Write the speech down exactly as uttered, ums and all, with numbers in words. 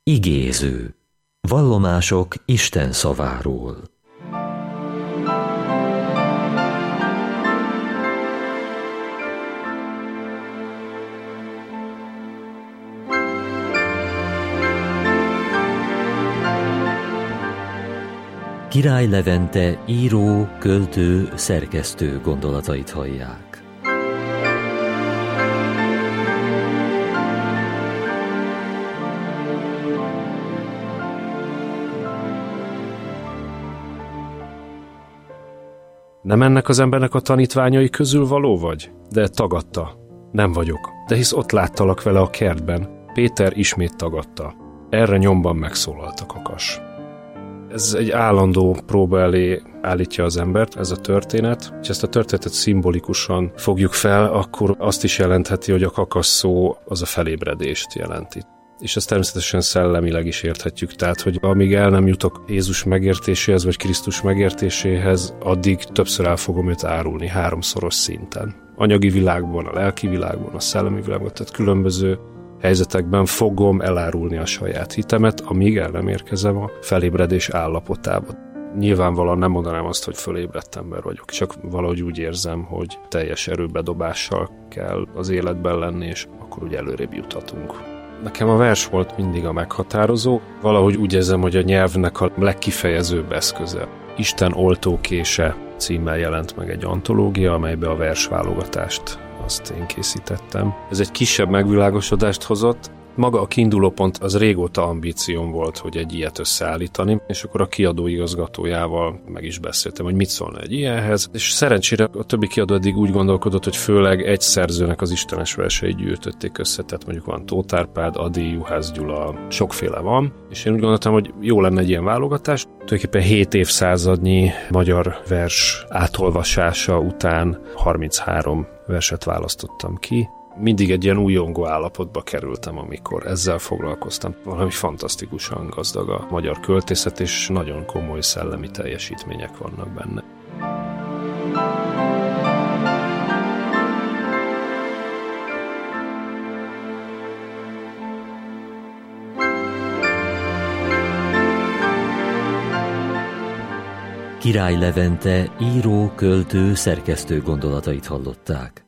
Igéző. Vallomások Isten szaváról. Király Levente író, költő, szerkesztő gondolatait hallják. Nem ennek az embernek a tanítványai közül való vagy? De tagadta. Nem vagyok. De hisz ott láttalak vele a kertben. Péter ismét tagadta. Erre nyomban megszólalt a kakas. Ez egy állandó próba elé állítja az embert, ez a történet. Ha ezt a történetet szimbolikusan fogjuk fel, akkor azt is jelentheti, hogy a kakas szó az a felébredést jelenti. És ezt természetesen szellemileg is érthetjük, tehát, hogy amíg el nem jutok Jézus megértéséhez, vagy Krisztus megértéséhez, addig többször el fogom őt árulni, háromszoros szinten. Anyagi világban, a lelki világban, a szellemi világban, tehát különböző helyzetekben fogom elárulni a saját hitemet, amíg el nem érkezem a felébredés állapotába. Nyilvánvalóan nem mondanám azt, hogy fölébredt ember vagyok, csak valahogy úgy érzem, hogy teljes erőbedobással kell az életben lenni, és akkor úgy előrébb juthatunk. Nekem a vers volt mindig a meghatározó, valahogy úgy érzem, hogy a nyelvnek a legkifejezőbb eszköze. Isten oltókése címmel jelent meg egy antológia, amelybe a versválogatást azt én készítettem. Ez egy kisebb megvilágosodást hozott. Maga a kiinduló pont az régóta ambícióm volt, hogy egy ilyet összeállítani, és akkor a kiadó igazgatójával meg is beszéltem, hogy mit szólna egy ilyenhez, és szerencsére a többi kiadó eddig úgy gondolkodott, hogy főleg egy szerzőnek az istenes verseit gyűjtötték össze, tehát mondjuk van Tóth Árpád, Ady, Juhász Gyula, sokféle van, és én úgy gondoltam, hogy jó lenne egy ilyen válogatás. Tulajdonképpen hét évszázadnyi magyar vers átolvasása után harminchárom verset választottam ki. Mindig egy ilyen újongó állapotba kerültem, amikor ezzel foglalkoztam. Valami fantasztikusan gazdag a magyar költészet, és nagyon komoly szellemi teljesítmények vannak benne. Király Levente író, költő, szerkesztő gondolatait hallották.